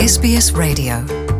SBS Radio.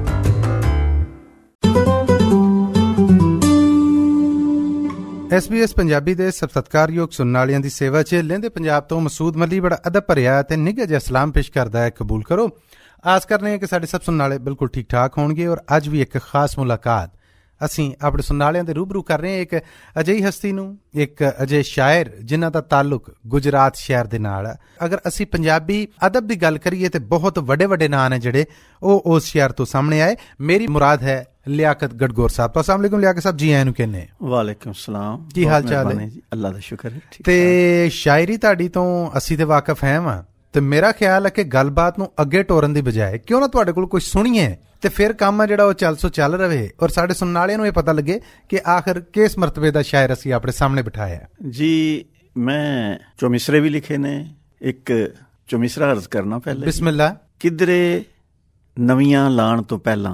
SBS Punjabi ਦੇ ਸਤਿਕਾਰਯੋਗ ਸੁਣਨ ਵਾਲਿਆਂ ਦੀ ਸੇਵਾ 'ਚ ਲਹਿੰਦੇ ਪੰਜਾਬ ਤੋਂ ਮਸੂਦ ਮੱਲੀ ਬੜਾ ਅਦਬ ਭਰਿਆ ਤੇ ਨਿੱਘਾ ਜਿਹਾ ਸਲਾਮ ਪੇਸ਼ ਕਰਦਾ ਹੈ। ਕਬੂਲ ਕਰੋ। ਆਸ ਕਰਨੇ ਕਿ ਸਾਡੇ ਸਭ ਸੁਣਨ ਵਾਲੇ ਬਿਲਕੁਲ ਠੀਕ ਠਾਕ ਹੋਣਗੇ। ਔਰ ਅੱਜ ਵੀ ਇੱਕ ਖਾਸ ਮੁਲਾਕਾਤ ਅਸੀਂ ਆਪਣੇ ਸੁਣਨ ਵਾਲਿਆਂ ਦੇ ਰੂਬਰੂ ਕਰ ਰਹੇ ਹਾਂ ਇੱਕ ਅਜਿਹੀ ਹਸਤੀ ਨੂੰ, ਇੱਕ ਅਜਿਹੇ ਸ਼ਾਇਰ ਜਿਨ੍ਹਾਂ ਦਾ ਤਾਲੁਕ ਗੁਜਰਾਤ ਸ਼ਹਿਰ ਦੇ ਨਾਲ। ਅਗਰ ਅਸੀਂ ਪੰਜਾਬੀ ਅਦਬ ਦੀ ਗੱਲ ਕਰੀਏ ਤੇ ਬਹੁਤ ਵੱਡੇ ਵੱਡੇ ਨਾਂ ਨੇ ਜਿਹੜੇ ਉਹ ਉਸ ਸ਼ਹਿਰ ਤੋਂ ਸਾਹਮਣੇ ਆਏ। ਮੇਰੀ ਮੁਰਾਦ ਹੈ ਲਿਆਕਤ ਗੜਗੌਰ ਸਾਹਿਬ ਤੋਂ। अस्सलाम वालेकुम लियाकत साहब जी, आए कहने वालेकुम सलाम। की हाल चाल है? अल्लाह दा शुक्र है। ਤੇ ਸ਼ਾਇਰੀ ਤੁਹਾਡੀ ਤੋਂ ਅਸੀਂ ਤੇ ਵਾਕਿਫ ਹੈ ਵਾਂ ਤੇ ਮੇਰਾ ਖਿਆਲ ਹੈ ਕਿ ਗੱਲਬਾਤ ਨੂੰ ਅੱਗੇ ਟੋਰਨ ਦੀ ਬਜਾਏ ਕਿਉਂ ਨਾ ਤੁਹਾਡੇ ਕੋਲ ਕੁਝ ਸੁਣੀਏ ਤੇ ਫਿਰ ਕੰਮ ਆ ਜਿਹੜਾ ਉਹ ਚੱਲ ਰਵੇ ਔਰ ਸਾਡੇ ਸੁਣਨ ਵਾਲਿਆਂ ਨੂੰ ਇਹ ਪਤਾ ਲੱਗੇ ਕਿ ਆਖਿਰ ਕਿਸ ਮਰਤਬੇ ਦਾ ਸ਼ਾਇਰ ਅਸੀਂ ਆਪਣੇ ਸਾਹਮਣੇ ਬਿਠਾਇਆ। ਜੀ ਮੈਂ ਚੌਮਿਸਰੇ ਵੀ ਲਿਖੇ ਨੇ। ਇੱਕ ਚੌਮਿਸਰਾ ਅਰਜ਼ ਕਰਨਾ ਪਹਿਲੇ। ਬਿਸਮਿਲ੍ਲਾ। ਕਿਧਰੇ ਨਵੀਆਂ ਲਾਣ ਤੋਂ ਪਹਿਲਾਂ,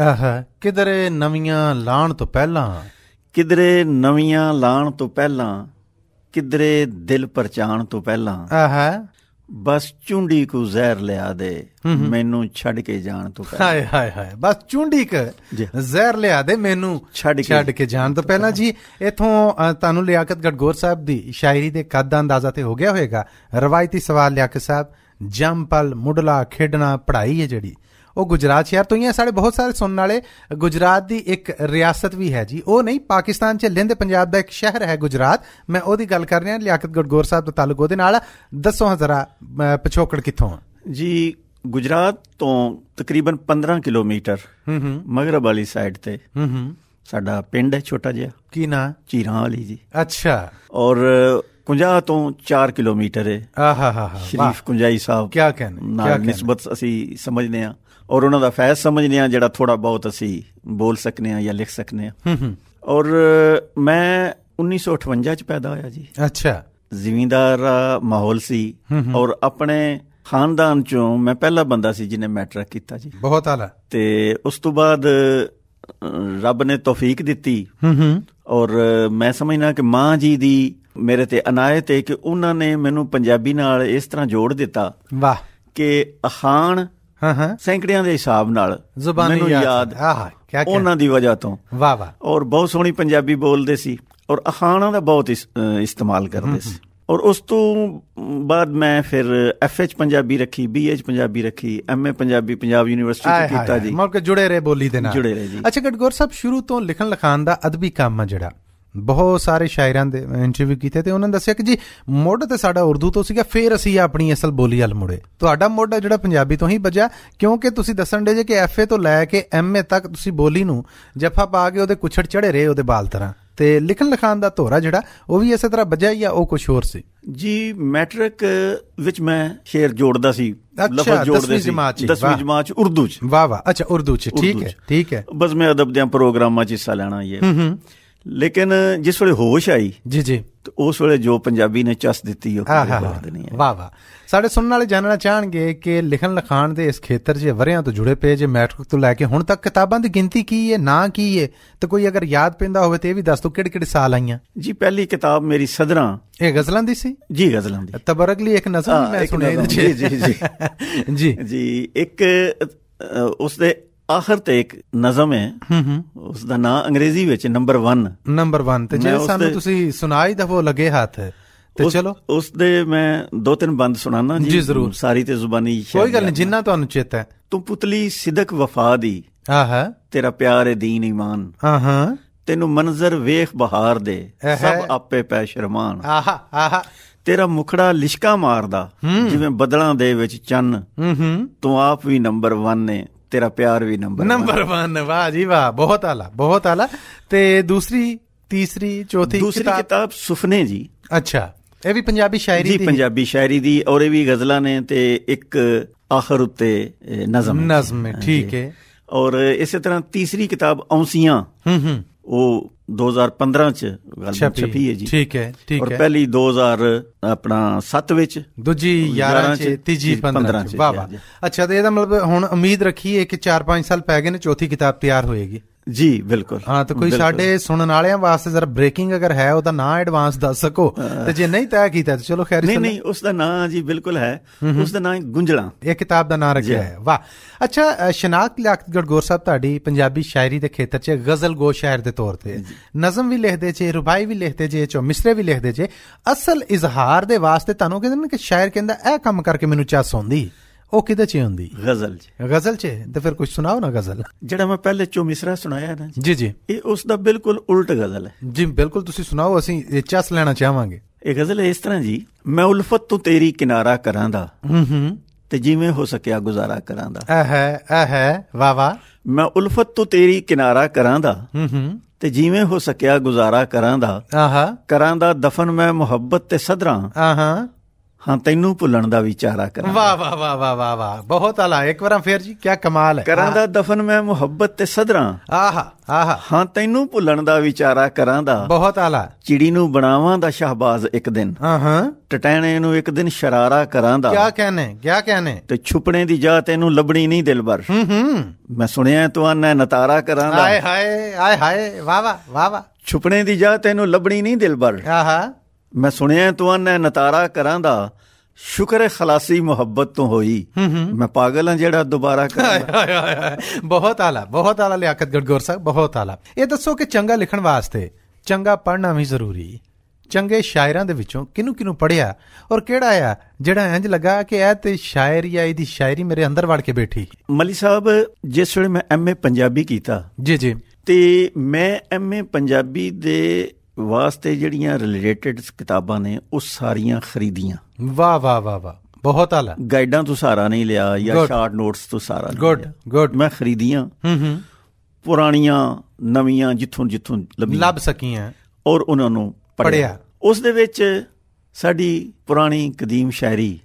ਕਿਧਰੇ ਨਵੀਆਂ ਲਾਣ ਤੋਂ ਪਹਿਲਾਂ, ਕਿਧਰੇ ਨਵੀਆਂ ਲਾਣ ਤੋਂ ਪਹਿਲਾਂ, ਕਿਧਰੇ ਦਿਲ ਪਰਚਾਣ ਤੋਂ ਪਹਿਲਾਂ, ਬਸ ਚੁੰਡੀ ਕੋ ਜ਼ਹਿਰ ਲਿਆ ਦੇ ਮੈਨੂੰ ਛੱਡ ਕੇ ਜਾਣ ਤੋਂ ਪਹਿਲਾਂ। ਹਾਏ ਹਾਏ ਹਾਏ, ਬਸ ਚੁੰਡੀ ਕ ਜ਼ਹਿਰ ਲਿਆ ਦੇ ਮੈਨੂੰ ਛੱਡ ਕੇ ਜਾਣ ਤੋਂ ਪਹਿਲਾਂ। ਜੀ ਇੱਥੋਂ ਤੁਹਾਨੂੰ ਲਿਆਕਤ ਗੜਗੌਰ ਸਾਹਿਬ ਦੀ ਸ਼ਾਇਰੀ ਦੇ ਕੱਦ ਦਾ ਅੰਦਾਜ਼ਾ ਤੇ ਹੋ ਗਿਆ ਹੋਏਗਾ। ਰਵਾਇਤੀ ਸਵਾਲ ਲਿਆਕਤ ਸਾਹਿਬ, ਜੰਮ ਪਲ ਮੁੱਢਲਾ ਖੇਡਣਾ ਪੜ੍ਹਾਈ ਹੈ ਜਿਹੜੀ ਉਹ ਗੁਜਰਾਤ ਸ਼ਹਿਰ ਤੋਂ ਹੀ ਹੈ। ਸਾਡੇ ਬਹੁਤ ਸਾਰੇ ਸੁਣਨ ਵਾਲੇ ਗੁਜਰਾਤ ਦੀ ਇੱਕ ਰਿਆਸਤ ਵੀ ਹੈ ਜੀ, ਉਹ ਨਹੀਂ ਪਾਕਿਸਤਾਨ 'ਚ ਲਹਿੰਦੇ ਪੰਜਾਬ ਦਾ ਇੱਕ ਸ਼ਹਿਰ ਹੈ ਗੁਜਰਾਤ। ਮੈਂ ਉਹਦੀ ਗੱਲ ਕਰ ਰਿਹਾ। ਲਿਆਕਤ ਗੜਗੌਰ ਸਾਹਿਬ ਦਾ ਤਾਲੁਕ ਉਹਦੇ ਨਾਲ। ਦੱਸੋ ਹਾਂ ਜ਼ਰਾ ਪਿਛੋਕੜ ਕਿੱਥੋਂ? ਜੀ ਗੁਜਰਾਤ ਤੋਂ ਤਕਰੀਬਨ 15 ਕਿਲੋਮੀਟਰ ਮਗਰਬ ਵਾਲੀ ਸਾਈਡ ਤੇ ਸਾਡਾ ਪਿੰਡ ਹੈ ਛੋਟਾ ਜਿਹਾ। ਕੀ ਨਾਂ? ਚੀਰਾਂ ਵਾਲੀ ਜੀ। ਅੱਛਾ। ਔਰ 50 ਤੋਂ 4 ਕਿਲੋਮੀਟਰ ਹੈ ਸ਼ਰੀਫ ਕੁੰਜਾਈ ਸਾਹਿਬ ਕਿਆ ਕਹਿੰਦੇ ਨਾਲ ਨਿਸਬਤ ਅਸੀਂ ਸਮਝਦੇ ਹਾਂ ਔਰ ਉਹਨਾਂ ਦਾ ਫੈਜ਼ ਸਮਝਦੇ ਹਾਂ ਜਿਹੜਾ ਥੋੜਾ ਬਹੁਤ ਅਸੀਂ ਬੋਲ ਸਕਨੇ ਹਾਂ ਜਾਂ ਲਿਖ ਸਕਨੇ ਹਾਂ। ਔਰ ਮੈਂ 1958 ਚ ਪੈਦਾ ਹੋਇਆ ਜੀ। ਅੱਛਾ। ਜ਼ਿਮੀਂਦਾਰ ਮਾਹੌਲ ਸੀ ਔਰ ਆਪਣੇ ਖਾਨਦਾਨ ਚੋਂ ਮੈਂ ਪਹਿਲਾ ਬੰਦਾ ਸੀ ਜਿਹਨੇ ਮੈਟ੍ਰਿਕ ਕੀਤਾ ਜੀ। ਬਹੁਤ ਆਲਾ। ਤੇ ਉਸ ਤੋਂ ਬਾਅਦ ਰੱਬ ਨੇ ਤੌਫੀਕ ਦਿੱਤੀ ਔਰ ਮੈਂ ਸਮਝਦਾ ਕਿ ਮਾਂ ਜੀ ਦੀ ਮੇਰੇ ਤੇ ਅਨਾਇਤ ਹੈ ਕਿ ਉਹਨਾਂ ਨੇ ਮੈਨੂੰ ਪੰਜਾਬੀ ਨਾਲ ਇਸ ਤਰ੍ਹਾਂ ਜੋੜ ਦਿੱਤਾ। ਵਾਹ। ਕਿ ਅਖਾਣ ਸੈਂਕੜਿਆਂ ਦੇ ਹਿਸਾਬ ਨਾਲ ਮੈਨੂੰ ਯਾਦ ਉਹਨਾਂ ਦੀ ਵਜ੍ਹਾ ਤੋਂ। ਵਾਹ ਵਾਹ। ਔਰ ਬਹੁਤ ਸੋਹਣੀ ਪੰਜਾਬੀ ਬੋਲਦੇ ਸੀ ਔਰ ਅਖਾਣਾਂ ਦਾ ਬਹੁਤ ਇਸਤੇਮਾਲ ਕਰਦੇ ਸੀ। ਔਰ ਉਸ ਤੋਂ ਬਾਅਦ ਮੈਂ ਫਿਰ FA 'ਚ ਪੰਜਾਬੀ ਰੱਖੀ, BA 'ਚ ਪੰਜਾਬੀ ਰੱਖੀ, MA ਪੰਜਾਬੀ ਪੰਜਾਬ ਯੂਨੀਵਰਸਿਟੀ 'ਚ ਕੀਤਾ ਜੀ। ਮਤਲਬ ਜੁੜੇ ਰਹੇ ਬੋਲੀ ਦੇ ਨਾਲ। ਜੁੜੇ ਰਹੇ ਜੀ। ਅੱਛਾ ਗੜਗੌਰ ਸਾਹਿਬ, ਸ਼ੁਰੂ ਤੋਂ ਲਿਖਣ ਲਿਖਾਣ ਦਾ ਅਦਬੀ ਕੰਮ ਆ ਜਿਹੜਾ ਬਹੁਤ ਸਾਰੇ ਸ਼ਾਇਰਾਂ ਦੇ ਇੰਟਰਵਿਊ ਕੀਤੇ ਤੇ ਉਹਨਾਂ ਨੇ ਦੱਸਿਆ ਕਿ ਜੀ ਮੁੱਢ ਤੇ ਸਾਡਾ ਉਰਦੂ ਤੋਂ ਸੀਗਾ, ਫਿਰ ਅਸੀਂ ਆਪਣੀ ਅਸਲ ਬੋਲੀ ਵੱਲ ਮੁੜੇ। ਤੁਹਾਡਾ ਮੁੱਢ ਜਿਹੜਾ ਪੰਜਾਬੀ ਤੋਂ ਹੀ ਵੱਜਾ ਕਿਉਂਕਿ ਤੁਸੀਂ ਦੱਸਣ ਡੇ ਜੇ ਕਿ FA ਤੋਂ ਲੈ ਕੇ MA ਤੱਕ ਤੁਸੀਂ ਬੋਲੀ ਨੂੰ ਜੱਫਾ ਪਾ ਕੇ ਉਹਦੇ ਕੁੱਛੜ ਚੜੇ ਰਹੇ ਉਹਦੇ ਬਾਲ ਤਰ੍ਹਾਂ, ਤੇ ਲਿਖਣ ਲਿਖਾਣ ਦਾ ਧੋਰਾ ਜਿਹੜਾ ਉਹ ਵੀ ਇਸੇ ਤਰ੍ਹਾਂ ਵੱਜਾ ਜਾਂ ਉਹ ਕੁਛ ਹੋਰ ਸੀ? ਜੀ ਮੈਟ੍ਰਿਕ ਵਿੱਚ ਮੈਂ ਸ਼ੇਰ ਜੋੜਦਾ ਸੀ। ਅੱਛਾ, 10ਵੀਂ ਜਮਾਤ 'ਚ ਉਰਦੂ 'ਚ। ਵਾਹ ਵਾਹ। ਅੱਛਾ, ਉਰਦੂ 'ਚ। ਠੀਕ ਹੈ। ਬਸ ਮੈਂ ਅਦਬ ਦੇ ਪ੍ਰੋਗਰਾਮਾਂ 'ਚ ਹਿੱਸਾ ਲੈਣਾ ਹੀ ਹੈ। ਲੇਕਿਨ ਜਿਸ ਵੇਲੇ ਹੋਸ਼ ਆਈ ਜੀ ਉਸ ਵੇਲੇ ਜੋ ਪੰਜਾਬੀ ਨੇ ਚਸ ਦਿੱਤੀ ਉਹ ਨਹੀਂ ਹੈ। ਵਾਹ ਵਾਹ। ਸਾਡੇ ਸੁਣਨ ਵਾਲੇ ਜਾਣਨਾ ਚਾਹਣਗੇ ਕਿ ਲਿਖਣ ਲਿਖਾਣ ਦੇ ਇਸ ਖੇਤਰ 'ਚ ਵਰਿਆਂ ਤੋਂ ਜੁੜੇ ਪਏ ਜੇ ਮੈਟ੍ਰਿਕ ਤੋਂ ਲੈ ਕੇ ਹੁਣ ਤੱਕ ਕਿਤਾਬਾਂ ਦੀ ਗਿਣਤੀ ਕੀ ਹੈ, ਨਾਂ ਕੀ ਹੈ, ਤੇ ਕੋਈ ਅਗਰ ਯਾਦ ਪੈਂਦਾ ਹੋਵੇ ਤੇ ਇਹ ਵੀ ਦੱਸ ਦਿਓ ਕਿਹੜੇ ਕਿਹੜੇ ਸਾਲ ਆਈਆਂ? ਜੀ ਪਹਿਲੀ ਕਿਤਾਬ ਮੇਰੀ ਸਦਰਾਂ, ਇਹ ਗਜ਼ਲਾਂ ਦੀ ਸੀ ਜੀ। ਗਜ਼ਲਾਂ ਦੀ ਤਬਰਕ ਲਈ ਇੱਕ ਨਜ਼ਮ ਮੈਂ ਸੁਣਿਆ ਜੀ। ਜੀ ਇੱਕ ਉਸਦੇ ਆਖਰ ਤੇ ਇੱਕ ਨਜ਼ਮ ਹੈ, ਉਸਦਾ ਨਾਂ ਅੰਗਰੇਜ਼ੀ ਵਿੱਚ ਨੰਬਰ 1 ਤੇ ਜੇ ਸਾਨੂੰ ਤੁਸੀਂ ਸੁਣਾਈ ਦਵੋ ਲੱਗੇ ਹੱਥ ਤੇ ਚਲੋ ਉਸਦੇ ਮੈਂ 2-3 ਬੰਦ ਸੁਣਾਨਾ ਜੀ ਜ਼ਰੂਰ। ਸਾਰੀ ਤੇ ਜ਼ੁਬਾਨੀ ਕੋਈ ਗੱਲ ਨਹੀਂ, ਜਿੰਨਾ ਤੁਹਾਨੂੰ ਚੇਤਾ ਹੈ। ਤੂੰ ਪੁਤਲੀ ਸਿਦਕ ਵਫਾ ਦੀ, ਤੇਰਾ ਪਿਆਰ ਏ ਦੀਨ ਈਮਾਨ, ਤੈਨੂੰ ਮੰਜ਼ਰ ਵੇਖ ਬਹਾਰ ਦੇ ਸਭ ਆਪੇ ਪੈ ਸ਼ਰਮਾਨ, ਤੇਰਾ ਮੁਖੜਾ ਲਿਸ਼ਕਾ ਮਾਰਦਾ ਜਿਵੇਂ ਬੱਦਲਾਂ ਦੇ ਵਿੱਚ ਚੰਨ, ਤੂੰ ਆਪ ਵੀ ਨੰਬਰ 1 ਨੇ, ਤੇਰਾ ਪਿਆਰ ਵੀ ਨੰਬਰ 1। ਵਾਹ ਜੀ ਵਾਹ, ਬਹੁਤ ਆਲਾ ਬਹੁਤ ਆਲਾ। ਤੇ ਦੂਸਰੀ, ਤੀਸਰੀ, ਚੌਥੀ ਕਿਤਾਬ ਸੁਫਨੇ ਜੀ। ਅੱਛਾ, ਇਹ ਵੀ ਪੰਜਾਬੀ ਸ਼ਾਇਰੀ ਦੀ? ਪੰਜਾਬੀ ਸ਼ਾਇਰੀ ਦੀ ਔਰ ਇਹ ਵੀ ਗਜ਼ਲਾਂ ਨੇ ਤੇ ਇੱਕ ਆਖਰ ਉੱਤੇ ਨਜ਼ਮ ਹੈ। ਠੀਕ ਹੈ। ਔਰ ਇਸੇ ਤਰ੍ਹਾਂ ਤੀਸਰੀ ਕਿਤਾਬ ਔਂਸੀਆਂ, ਉਹ 2015 ਚ ਛਪੀ ਹੈ ਜੀ। ਠੀਕ ਹੈ। ਔਰ ਪਹਿਲੀ 2007 ਵਿੱਚ, ਦੂਜੀ 11 ਚ, ਤੀਜੀ 15 ਚ। ਵਾਹ ਵਾਹ। ਅੱਛਾ, ਤੇ ਇਹਦਾ ਮਤਲਬ ਹੁਣ ਉਮੀਦ ਰੱਖੀਏ ਕਿ 4-5 ਸਾਲ ਪੈ ਗਏ ਨੇ, ਚੌਥੀ ਕਿਤਾਬ ਤਿਆਰ ਹੋਏਗੀ? ਜੀ ਬਿਲਕੁਲ। ਹਾਂ, ਤੇ ਕੋਈ ਸਾਡੇ ਸੁਣਨ ਵਾਲਿਆਂ ਵਾਸਤੇ ਜ਼ਰਾ ਬ੍ਰੇਕਿੰਗ ਅਗਰ ਹੈ ਉਹਦਾ ਨਾਂ ਐਡਵਾਂਸ ਦੱਸ ਸਕੋ, ਤੇ ਜੇ ਨਹੀਂ ਤੈਅ ਕੀਤਾ ਤੇ ਚਲੋ ਖੈਰ। ਨਹੀਂ, ਉਸ ਦਾ ਨਾਂ ਜੀ ਬਿਲਕੁਲ ਹੈ, ਉਸ ਦਾ ਨਾਂ ਗੁੰਝਲਾਂ, ਇਹ ਕਿਤਾਬ ਦਾ ਨਾਂ ਰੱਖਿਆ ਹੈ। ਵਾਹ। ਅੱਛਾ, ਸ਼ਨਾਖਤ ਲਿਆਕਤ ਗੜਗੌਰ ਸਾਹਿਬ ਤੁਹਾਡੀ ਪੰਜਾਬੀ ਸ਼ਾਇਰੀ ਦੇ ਖੇਤਰ 'ਚ ਗਜ਼ਲ ਗੋ ਸ਼ਾਇਰ ਦੇ ਤੌਰ ਤੇ ਨਜ਼ਮ ਵੀ ਲਿਖਦੇ ਜੇ, ਰੁਬਾਈ ਵੀ ਲਿਖਦੇ ਜੇ, ਮਿਸਰੇ ਵੀ ਲਿਖਦੇ ਜੇ। ਅਸਲ ਇਜ਼ਹਾਰ ਦੇ ਵਾਸਤੇ ਤੁਹਾਨੂੰ ਕਹਿੰਦੇ ਨੇ ਕਿ ਸ਼ਾਇਰ ਕਹਿੰਦਾ ਇਹ ਕੰਮ ਕਰਕੇ ਮੈਨੂੰ ਚੱਸ ਆਉਂਦੀ, ਉਹ ਕਿਹਦੇ 'ਚ ਹੁੰਦੀ? ਗਜ਼ਲ 'ਚ। ਗਜ਼ਲ 'ਚ? ਤੇ ਫਿਰ ਕੁਝ ਸੁਣਾਓ ਨਾ ਗਜ਼ਲ। ਜਿਹੜਾ ਮੈਂ ਪਹਿਲੇ ਚੋ ਮਿਸਰਾ ਸੁਣਾਇਆ ਨਾ ਜੀ ਜੀ, ਇਹ ਉਸ ਦਾ ਬਿਲਕੁਲ ਉਲਟ ਗਜ਼ਲ ਹੈ ਜੀ। ਬਿਲਕੁਲ, ਤੁਸੀਂ ਸੁਣਾਓ, ਅਸੀਂ ਚੱਸ ਲੈਣਾ ਚਾਹਾਂਗੇ। ਇਹ ਗਜ਼ਲ ਇਸ ਤਰ੍ਹਾਂ ਜੀ, ਮੈਂ ਉਲਫਤ ਤੋਂ ਤੇਰੀ ਕਿਨਾਰਾ ਕਰਾਂ ਦਾ, ਤੇ ਜਿਵੇਂ ਹੋ ਸਕਿਆ ਗੁਜ਼ਾਰਾ ਕਰਾਂ ਦਾ। ਵਾਹ ਵਾਹ। ਮੈਂ ਉਲਫਤ ਤੋਂ ਤੇਰੀ ਕਿਨਾਰਾ ਕਰਾਂ ਦਾ, ਤੇ ਜਿਵੇਂ ਹੋ ਸਕਿਆ ਗੁਜ਼ਾਰਾ ਕਰਾਂ ਦਾ। ਕਰਾਂ ਦਾ ਦਫਨ ਮੈਂ ਮੁਹੱਬਤ ਤੇ ਸਦਰਾਂ, ਹਾਂ ਤੈਨੂੰ ਭੁੱਲਣ ਦਾ ਵਿਚਾਰਾ ਕਰਾਂ। ਵਾਹ ਵਾਹ ਵਾਹ ਵਾਹ ਵਾਹ ਵਾਹ, ਬਹੁਤ ਆਲਾ। ਇੱਕ ਵਾਰ ਫੇਰ ਜੀ, ਕੀ ਕਮਾਲ ਹੈ। ਕਰਾਂ ਦਾ ਦਫਨ ਮੈਂ ਮੁਹੱਬਤ ਤੇ ਸਦਰਾਂ, ਹਾਂ ਤੈਨੂੰ ਭੁੱਲਣ ਦਾ ਵਿਚਾਰਾ ਕਰਾਂ ਦਾ। ਬਹੁਤ ਆਲਾ। ਚਿੜੀ ਨੂੰ ਬਣਾਵਾਂ ਦਾ ਸ਼ਹਬਾਜ਼ ਇੱਕ ਦਿਨ, ਟਟੈਣੇ ਨੂੰ ਇੱਕ ਦਿਨ ਸ਼ਰਾਰਾ ਕਰਾਂ ਦਾ। ਕਿਆ ਕਹਿਣੇ। ਤੇ ਛੁਪਣੇ ਦੀ ਜਾ ਤੈਨੂੰ ਲੱਭਣੀ ਨਹੀਂ ਦਿਲਬਰ, ਮੈਂ ਸੁਣਿਆ ਤੂੰ ਨਤਾਰਾ ਕਰਾਂ ਦਾ। ਆਏ ਹਾਏ ਆਏ ਹਾਏ, ਵਾਹ ਵਾਹ ਵਾਹ ਵਾਹ। ਛੁਪਣੇ ਦੀ ਜਾ ਤੈਨੂੰ ਲੱਭਣੀ ਨਹੀਂ ਦਿਲਬਰ, ਮੈਂ ਸੁਣਿਆ ਤੂੰ ਨਤਾਰਾ ਕਰਾਂ ਦਾ। ਸ਼ੁਕਰ ਹੈ ਖਲਾਸੀ ਮੁਹੱਬਤ ਤੋਂ ਹੋਈ, ਮੈਂ ਪਾਗਲ ਹਾਂ ਜਿਹੜਾ ਦੁਬਾਰਾ ਕਰਾਂ। ਬਹੁਤ ਆਲਾ, ਬਹੁਤ ਆਲਾ ਲਿਆਕਤ ਗੜਗੌਰ ਸਾਹਿਬ, ਬਹੁਤ ਆਲਾ। ਇਹ ਦੱਸੋ ਕਿ ਚੰਗਾ ਲਿਖਣ ਵਾਸਤੇ ਚੰਗਾ ਪੜ੍ਹਨਾ ਵੀ ਜ਼ਰੂਰੀ। ਚੰਗੇ ਸ਼ਾਇਰਾਂ ਦੇ ਵਿੱਚੋਂ ਕਿਹਨੂੰ ਪੜ੍ਹਿਆ, ਔਰ ਕਿਹੜਾ ਆ ਜਿਹੜਾ ਇੰਜ ਲੱਗਾ ਕਿ ਇਹ ਤੇ ਸ਼ਾਇਰ ਜਾਂ ਇਹਦੀ ਸ਼ਾਇਰੀ ਮੇਰੇ ਅੰਦਰ ਵੜ ਕੇ ਬੈਠੀ? ਮਲੀ ਸਾਹਿਬ, ਜਿਸ ਵੇਲੇ ਮੈਂ MA ਪੰਜਾਬੀ ਕੀਤਾ ਜੀ ਜੀ, ਤੇ ਮੈਂ MA ਪੰਜਾਬੀ ਦੇ ਵਾਸਤੇ ਜਿਹੜੀਆਂ ਰਿਲੇਟਡ ਕਿਤਾਬਾਂ ਨੇ ਉਹ ਸਾਰੀਆਂ ਖਰੀਦੀਆਂ। ਵਾਹ ਵਾਹ ਵਾਹ ਵਾਹ, ਬਹੁਤ ਆਲਾ। ਗਾਈਡਾਂ ਤੋਂ ਸਹਾਰਾ ਨਹੀਂ ਲਿਆ ਜਾਂ ਸ਼ਾਰਟ ਨੋਟਸ ਤੋਂ ਸਹਾਰਾ ਨਹੀਂ ਲਿਆ। ਗੁੱਡ। ਮੈਂ ਖਰੀਦੀਆਂ, ਪੁਰਾਣੀਆਂ ਨਵੀਆਂ ਜਿੱਥੋਂ ਲੱਭ ਸਕੀਆਂ, ਔਰ ਉਹਨਾਂ ਨੂੰ ਪੜ੍ਹਿਆ। ਉਸ ਦੇ ਵਿੱਚ ਸਾਡੀ ਪੁਰਾਣੀ ਕਦੀਮ ਸ਼ਾਇਰੀ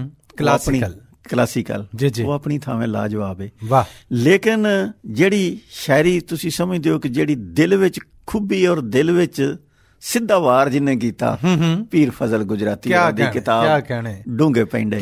ਕਲਾਸੀਕਲ ਉਹ ਆਪਣੀ ਥਾਵੇਂ ਲਾਜਵਾਬ ਹੈ। ਵਾਹ। ਲੇਕਿਨ ਜਿਹੜੀ ਸ਼ਾਇਰੀ ਤੁਸੀਂ ਸਮਝਦੇ ਹੋ ਕਿ ਜਿਹੜੀ ਦਿਲ ਵਿੱਚ ਖੂਬੀ ਔਰ ਦਿਲ ਵਿੱਚ ਸਿੱਧਾ ਵਾਰ ਜਿਹਨੇ ਕੀਤਾ, ਪੀਰ ਫਜ਼ਲ ਗੁਜਰਾਤੀ ਦੀ ਕਿਤਾਬ ਡੂੰਘੇ ਪੈਂਡੇ।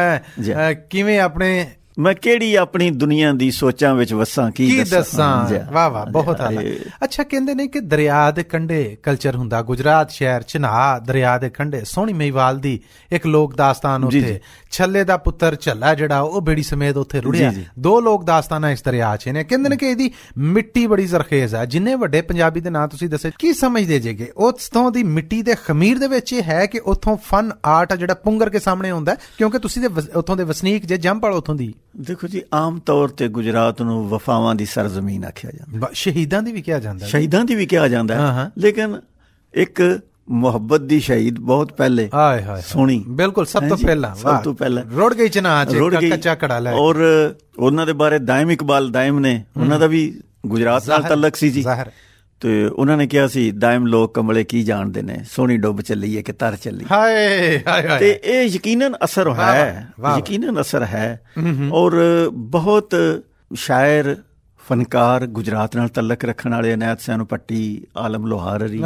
ਮੈਂ ਕਿਹੜੀ ਆਪਣੀ ਦੁਨੀਆ ਦੀ ਸੋਚਾਂ ਵਿੱਚ ਵਸਾਂ, ਕੀ ਦੱਸਾਂ। ਵਾਹ ਵਾਹ, ਬਹੁਤ ਆਲਾ। ਅੱਛਾ, ਕਹਿੰਦੇ ਨੇ ਕਿ ਦਰਿਆ ਦੇ ਕੰਢੇ ਕਲਚਰ ਹੁੰਦਾ। ਗੁਜਰਾਤ ਸ਼ਹਿਰ ਚਨਾਹ ਦਰਿਆ ਦੇ ਕੰਢੇ, ਸੋਹਣੀ ਮਹੀਵਾਲ ਦੀ ਇੱਕ ਲੋਕ ਦਾਸਤਾਨ ਉੱਥੇ। ਛੱਲੇ ਦਾ ਪੁੱਤਰ ਝੱਲਾ ਜਿਹੜਾ ਉਹ ਬੇੜੀ ਸਮੇਤ ਉੱਥੇ ਰੁੜਿਆ। ਦੋ ਲੋਕ ਦਾਸਤਾਨਾਂ ਇਸ ਦਰਿਆ 'ਚ ਨੇ। ਕਹਿੰਦੇ ਨੇ ਕਿ ਇਹਦੀ ਮਿੱਟੀ ਬੜੀ ਜ਼ਰਖੇਜ਼ ਹੈ। ਜਿੰਨੇ ਵੱਡੇ ਪੰਜਾਬੀ ਦੇ ਨਾਂ ਤੁਸੀਂ ਦੱਸੇ, ਕੀ ਸਮਝਦੇ ਜੇਗੇ ਉੱਥੋਂ ਦੀ ਮਿੱਟੀ ਦੇ ਖਮੀਰ ਦੇ ਵਿੱਚ ਇਹ ਹੈ ਕਿ ਉੱਥੋਂ ਫਨ ਆਰਟ ਆ ਜਿਹੜਾ ਪੁੰਗਰ ਕੇ ਸਾਹਮਣੇ ਆਉਂਦਾ, ਕਿਉਂਕਿ ਤੁਸੀਂ ਉੱਥੋਂ ਦੇ ਵਸਨੀਕ ਜੇ ਜੰਮਪਲ ਉੱਥੋਂ ਦੀ? ਦੇਖੋ ਜੀ, ਆਮ ਤੌਰ ਤੇ ਗੁਜਰਾਤ ਨੂੰ ਵਫਾਵਾਂ ਦੀ ਸਰਜ਼ਮੀਨ ਆਖਿਆ ਜਾਂਦਾ, ਸ਼ਹੀਦਾਂ ਦੀ ਵੀ ਕਿਹਾ ਜਾਂਦਾ, ਸ਼ਹੀਦਾਂ ਦੀ ਵੀ ਕਿਹਾ ਜਾਂਦਾ। ਲੇਕਿਨ ਇੱਕ ਮੁਹੱਬਤ ਦੀ ਸ਼ਹੀਦ ਬਹੁਤ ਪਹਿਲੇ ਸੁਣੀ, ਬਿਲਕੁਲ ਸਭ ਤੋਂ ਪਹਿਲਾਂ ਰੁੜ ਗਈ ਚਨਾਹ 'ਚ ਕੱਚਾ ਕੜਾ ਲੈ। ਔਰ ਉਹਨਾਂ ਦੇ ਬਾਰੇ ਦਾਇਮ ਇਕਬਾਲ ਦਾਇਮ ਨੇ, ਉਹਨਾਂ ਦਾ ਵੀ ਗੁਜਰਾਤ ਨਾਲ ਤਾਲੁਕ ਸੀ ਜੀ। ਤੇ ਉਹਨਾਂ ਨੇ ਕਿਹਾ ਸੀ, ਦਾਇਮ ਲੋਕ ਕਮਲੇ ਕੀ ਜਾਣਦੇ ਨੇ, ਸੋਹਣੀ ਡੁੱਬ ਚੱਲੀ ਹੈ ਕਿ ਤਰ ਚੱਲੀ। ਤੇ ਇਹ ਯਕੀਨਨ ਅਸਰ ਹੈ, ਯਕੀਨਨ ਅਸਰ ਹੈ। ਔਰ ਬਹੁਤ ਸ਼ਾਇਰ ਫਨਕਾਰ ਗੁਜਰਾਤ ਨਾਲ ਤਾਲੁਕ ਰੱਖਣ ਵਾਲੇ, ਅਨੈਤ ਸੈਨ ਪੱਟੀ, ਆਲਮ ਲੋਹਾਰੀ,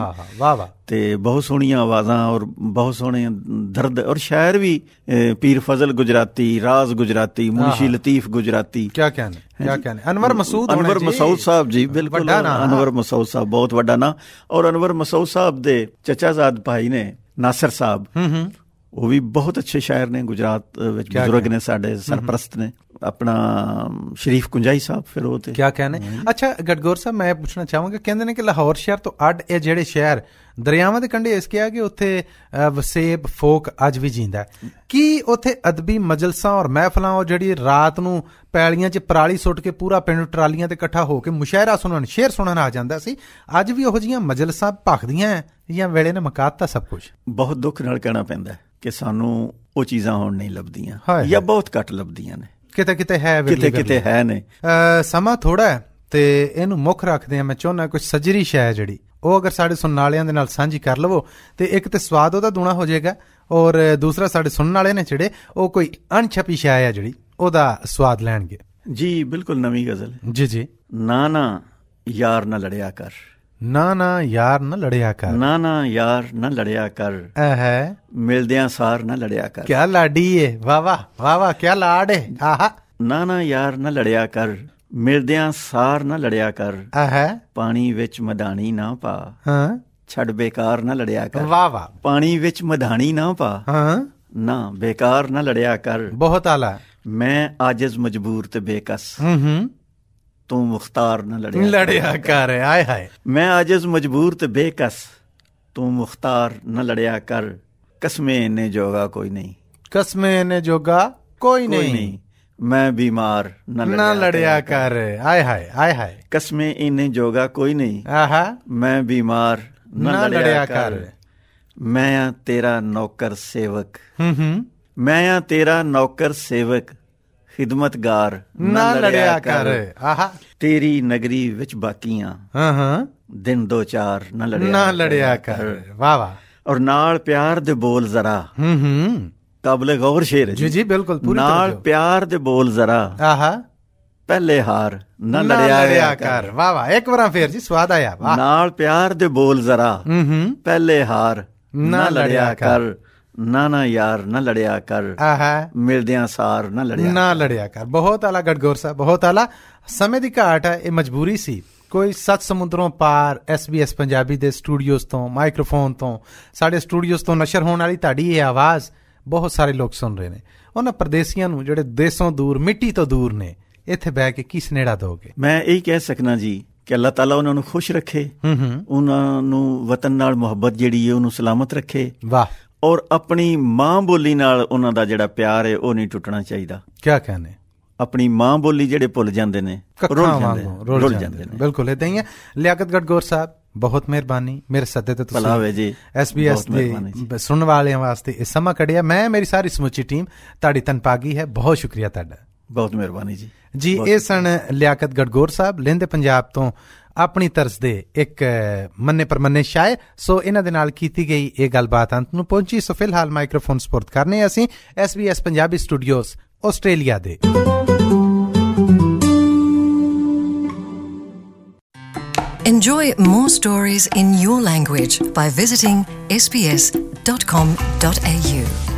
ਤੇ ਬਹੁਤ ਸੋਹਣੀਆਂ ਆਵਾਜ਼ਾਂ ਔਰ ਬਹੁਤ ਸੋਹਣੇ ਦਰਦ। ਔਰ ਸ਼ਾਇਰ ਵੀ ਪੀਰ ਫਜ਼ਲ ਗੁਜਰਾਤੀ, ਰਾਜ਼ ਗੁਜਰਾਤੀ, ਮੁਨਸ਼ੀ ਲਤੀਫ ਗੁਜਰਾਤੀ। ਅਨਵਰ ਮਸਊਦ ਸਾਹਿਬ ਜੀ, ਬਿਲਕੁਲ ਅਨਵਰ ਮਸਊਦ ਸਾਹਿਬ ਬਹੁਤ ਵੱਡਾ ਨਾਂ। ਔਰ ਅਨਵਰ ਮਸਊਦ ਸਾਹਿਬ ਦੇ ਚਚਾਜ਼ਾਦ ਭਾਈ ਨੇ ਨਾਸਿਰ ਸਾਹਿਬ, ਉਹ ਵੀ ਬਹੁਤ ਅੱਛੇ ਸ਼ਾਇਰ ਨੇ, ਗੁਜਰਾਤ ਵਿੱਚ ਬਜ਼ੁਰਗ ਨੇ, ਸਾਡੇ ਸਰਪ੍ਰਸਤ ਨੇ। ਆਪਣਾ ਸ਼ਰੀਫ ਕੁੰਜਾਈ ਸਾਹਿਬ, ਫਿਰ ਉਹ ਤੇ ਕਿਆ ਕਹਿਣੇ। ਅੱਛਾ ਗੜਗੌਰ ਸਾਹਿਬ, ਮੈਂ ਪੁੱਛਣਾ ਚਾਹਾਂਗਾ, ਕਹਿੰਦੇ ਨੇ ਕਿ ਲਾਹੌਰ ਸ਼ਹਿਰ ਤੋਂ ਅੱਡ ਇਹ ਜਿਹੜੇ ਸ਼ਹਿਰ ਦਰਿਆਵਾਂ ਦੇ ਕੰਢੇ ਇਸ ਕਿਹਾ ਕਿ ਉੱਥੇ ਵਸੇਬ ਫੋਕ ਅੱਜ ਵੀ ਜਿੰਦਾ। ਕੀ ਉੱਥੇ ਅਦਬੀ ਮਜਲਸਾਂ ਔਰ ਮਹਿਫਲਾਂ, ਉਹ ਜਿਹੜੀ ਰਾਤ ਨੂੰ ਪੈਲੀਆਂ 'ਚ ਪਰਾਲੀ ਸੁੱਟ ਕੇ ਪੂਰਾ ਪਿੰਡ ਟਰਾਲੀਆਂ ਤੇ ਇਕੱਠਾ ਹੋ ਕੇ ਮੁਸ਼ਾਇਰਾ ਸੁਣਨ, ਸ਼ੇਰ ਸੁਣਨ ਆ ਜਾਂਦਾ ਸੀ, ਅੱਜ ਵੀ ਉਹੋ ਜਿਹੀਆਂ ਮਜਲਸਾਂ ਭਖਦੀਆਂ ਜਾਂ ਵੇਲੇ ਨੇ ਮੁਕਾਤਾ ਸਭ ਕੁਝ? ਬਹੁਤ ਦੁੱਖ ਨਾਲ ਕਹਿਣਾ ਪੈਂਦਾ ਕਿ ਸਾਨੂੰ ਉਹ ਚੀਜ਼ਾਂ ਹੁਣ ਨਹੀਂ ਲੱਭਦੀਆਂ, ਜਾਂ ਬਹੁਤ ਘੱਟ ਲੱਭਦੀਆਂ ਨੇ। ਕਿਤੇ ਕਿਤੇ ਹੈ, ਕਿਤੇ ਹੈ ਨੇ। ਸਮਾਂ ਥੋੜਾ ਹੈ ਤੇ ਇਹਨੂੰ ਮੁੱਖ ਰੱਖਦੇ ਆ। ਮੈਂ ਚਾਹੁੰਦਾ ਕੁਝ ਸੱਜਰੀ ਸ਼ੈ ਹੈ ਜਿਹੜੀ, ਉਹ ਅਗਰ ਸਾਡੇ ਸੁਣਨ ਵਾਲਿਆਂ ਦੇ ਨਾਲ ਸਾਂਝੀ ਕਰ ਲਵੋ ਤੇ ਇੱਕ ਤੇ ਸਵਾਦ ਉਹਦਾ ਦੂਣਾ ਹੋ ਜਾਏਗਾ, ਔਰ ਦੂਸਰਾ ਸਾਡੇ ਸੁਣਨ ਵਾਲੇ ਨੇ ਜਿਹੜੇ ਉਹ ਕੋਈ ਅਣਛਪੀ ਸ਼ੈ ਹੈ ਜਿਹੜੀ ਉਹਦਾ ਸਵਾਦ ਲੈਣਗੇ। ਜੀ ਬਿਲਕੁਲ ਨਵੀਂ ਗਜ਼ਲ ਜੀ ਜੀ। ਨਾ ਨਾ ਯਾਰ ਨਾ ਲੜਿਆ ਕਰ, ਨਾ ਨਾ ਯਾਰ ਨਾ ਲੜਿਆ ਕਰ, ਨਾ ਨਾ ਯਾਰ ਨਾ ਲੜਿਆ ਕਰ, ਹੈ ਮਿਲਦਿਆਂ ਸਾਰ ਨਾ ਲੜਿਆ ਕਰ। ਕਿਆ ਲਾਡੀ ਏ, ਵਾਹ ਵਾਹ ਵਾਹ ਵਾਹ, ਕਿਆ ਲਾਡ ਏ। ਆਹਾ। ਨਾ ਨਾ ਯਾਰ ਨਾ ਲੜਿਆ ਕਰ, ਮਿਲਦਿਆਂ ਸਾਰ ਨਾ ਲੜਿਆ ਕਰ, ਪਾਣੀ ਵਿੱਚ ਮਧਾਣੀ ਨਾ ਪਾ, ਛੱਡ ਬੇਕਾਰ ਨਾ ਲੜਿਆ ਕਰ। ਵਾਹ ਵਾਹ। ਪਾਣੀ ਵਿੱਚ ਮਧਾਣੀ ਨਾ ਪਾ, ਨਾ ਬੇਕਾਰ ਨਾ ਲੜਿਆ ਕਰ। ਬਹੁਤ ਆਲਾ। ਮੈਂ ਆਜਜ਼ ਮਜਬੂਰ ਤੇ ਬੇਕਸ, ਤੂੰ ਮੁਖਤਾਰ ਨਾ ਲੜਿਆ ਕਰ। ਆਏ ਹਾਏ। ਮੈਂ ਆਜਜ਼ ਮਜਬੂਰ ਤੇ ਬੇਕਸ, ਤੂੰ ਮੁਖਤਾਰ ਨਾ ਲੜਿਆ ਕਰ। ਕਸਮੇ ਇੰਨੇ ਜੋਗਾ ਕੋਈ ਨਹੀਂ, ਕਸਮੇ ਇੰਨੇ ਜੋਗਾ ਕੋਈ ਨਹੀਂ। ਮੈਂ ਬਿਮਾਰ ਨਾ ਲੜਿਆ ਕਰ। ਆਏ ਹਾਏ ਆਏ ਹਾਏ। ਕਸਮੇ ਇੰਨੇ ਜੋਗਾ ਕੋਈ ਨਹੀਂ, ਮੈਂ ਬਿਮਾਰ ਨਾ ਲੜਿਆ ਕਰ। ਮੈਂ ਆ ਤੇਰਾ ਨੌਕਰ ਸੇਵਕ, ਮੈਂ ਆ ਤੇਰਾ ਨੌਕਰ ਸੇਵਕ, ਖਿਦਮਤਗਾਰ ਨਾ ਲੜਿਆ ਕਰ। ਤੇਰੀ ਨਗਰੀ ਵਿੱਚ ਬਾਕੀਆਂ, ਦਿਨ ਦੋ ਚਾਰ ਨਾ ਲੜਿਆ ਕਰ। ਵਾਹ ਵਾਹ। ਔਰ ਨਾਲ ਪਿਆਰ ਦੇ ਬੋਲ ਜ਼ਰਾ, ਕਾਬਲੇ ਗੌਰ ਸ਼ੇਰ ਜੀ ਬਿਲਕੁਲ। ਨਾਲ ਪਿਆਰ ਦੇ ਬੋਲ ਜ਼ਰਾ, ਪਹਿਲੇ ਹਾਰ ਨਾ ਲੜਿਆ ਕਰ। ਵਾਹ ਵਾਹ। ਇੱਕ ਵਾਰ ਫੇਰ ਜੀ, ਸਵਾਦ ਆਇਆ। ਨਾਲ ਪਿਆਰ ਦੇ ਬੋਲ ਜ਼ਰਾ, ਪਹਿਲੇ ਹਾਰ ਨਾ ਲੜਿਆ ਕਰ। ਨਾ ਯਾਰ ਨਾ ਲੜਿਆ ਕਰ, ਮਿਲਦਿਆਂ ਸਾਰ ਨਾ ਲੜਿਆ ਕਰ। ਬਹੁਤ ਆਲਾ ਗੜਗੌਰ ਸਾਹਿਬ, ਬਹੁਤ ਆਲਾ। ਸਮੇਂ ਦੀ ਘਾਟ ਹੈ, ਇਹ ਮਜਬੂਰੀ ਸੀ। ਕੋਈ 7 ਸਮੁੰਦਰੋਂ ਪਾਰ SBS ਪੰਜਾਬੀ ਦੇ ਸਟੂਡੀਓਜ਼ ਤੋਂ, ਮਾਈਕਰੋਫੋਨ ਤੋਂ, ਸਾਡੇ ਸਟੂਡੀਓਜ਼ ਤੋਂ ਨਸ਼ਰ ਹੋਣ ਵਾਲੀ ਤੁਹਾਡੀ ਇਹ ਆਵਾਜ਼ ਬਹੁਤ ਸਾਰੇ ਲੋਕ ਸੁਣ ਰਹੇ ਨੇ। ਉਹਨਾਂ ਪਰਦੇਸੀਆਂ ਨੂੰ ਜਿਹੜੇ ਦੇਸੋਂ ਦੂਰ, ਮਿੱਟੀ ਤੋਂ ਦੂਰ ਨੇ, ਇੱਥੇ ਬਹਿ ਕੇ ਕੀ ਸੁਨੇੜਾ ਦੋਗੇ? ਮੈਂ ਇਹ ਕਹਿ ਸਕਣਾ ਜੀ ਕਿ ਅੱਲਾਹ ਤਾਲਾ ਉਹਨਾਂ ਨੂੰ ਖੁਸ਼ ਰੱਖੇ, ਉਹਨਾਂ ਨੂੰ ਵਤਨ ਨਾਲ ਮੁਹੱਬਤ ਜਿਹੜੀ ਹੈ ਉਹਨੂੰ ਸਲਾਮਤ ਰੱਖੇ। ਵਾਹ। ਔਰ ਆਪਣੀ ਮਾਂ ਬੋਲੀ ਨਾਲ ਉਹਨਾਂ ਦਾ ਜਿਹੜਾ ਪਿਆਰ ਹੈ ਉਹ ਨਹੀਂ ਟੁੱਟਣਾ ਚਾਹੀਦਾ। ਕਿਆ ਕਹਿੰਦੇ? ਆਪਣੀ ਮਾਂ ਬੋਲੀ ਜਿਹੜੇ ਭੁੱਲ ਜਾਂਦੇ ਨੇ, ਰੁੱਲ ਜਾਂਦੇ ਨੇ। ਬਿਲਕੁਲ ਏਦਾਂ ਹੀ ਹੈ। ਲਿਆਕਤ ਗੜਗੌਰ ਸਾਹਿਬ, ਬਹੁਤ ਮਿਹਰਬਾਨੀ। ਮੇਰੇ ਸੱਦੇ ਤੇ ਤੁਸੀਂ SBS ਦੇ ਸੁਣਨ ਵਾਲਿਆਂ ਵਾਸਤੇ ਇਹ ਸਮਾਂ ਕੱਢਿਆ। ਮੈਂ, ਮੇਰੀ ਸਾਰੀ ਸਮੁੱਚੀ ਟੀਮ ਤੁਹਾਡੀ ਧੰਨਵਾਦੀ ਹੈ। ਬਹੁਤ ਸ਼ੁਕਰੀਆ ਤੁਹਾਡਾ। ਬਹੁਤ ਮਿਹਰਬਾਨੀ ਜੀ। ਜੀ ਇਹ ਸਨ ਲਿਆਕਤ ਗੜਗੌਰ ਸਾਹਿਬ, ਲਹਿੰਦੇ ਪੰਜਾਬ ਤੋਂ, ਆਪਣੀ ਤਰਜ਼ ਦੇ ਇੱਕ ਮੰਨੇ ਪਰਮੰਨੇ ਸ਼ਾਇਰ। ਸੋ ਇਹਨਾਂ ਦੇ ਨਾਲ ਕੀਤੀ ਗਈ ਇਹ ਗੱਲਬਾਤ ਅੰਤ ਨੂੰ ਪਹੁੰਚੀ। ਸੋ ਫਿਲਹਾਲ ਮਾਈਕਰੋਫੋਨ ਸਪੁਰਦ ਕਰਨੇ ਅਸੀਂ SBS ਪੰਜਾਬੀ ਸਟੂਡੀਓਜ਼ ਆਸਟ੍ਰੇਲੀਆ ਦੇ। Enjoy more stories in your language by visiting sbs.com.au.